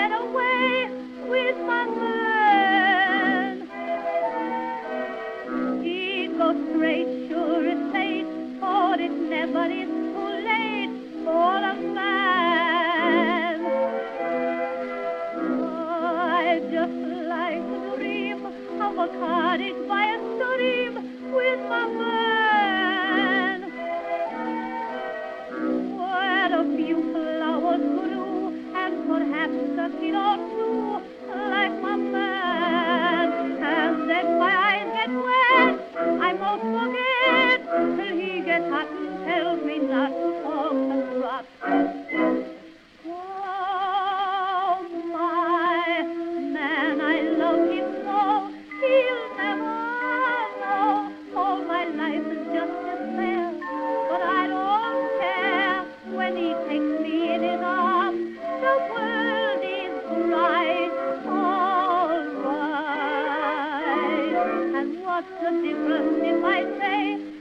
get away with my man. He goes straight, sure it's late, for it never is too late for a man. Oh, I just like to dream of a cottage by a stream with my man, where a few flowers grew, and perhaps a kid or two like my man. And then my eyes get wet, I most forget, till he gets hot and tells me not to talk and rot. Oh, my man, I love him so, he'll never know. All my life is just despair, but I don't care. When he takes me in his arms, the world is bright, all right. And what's the difference if I say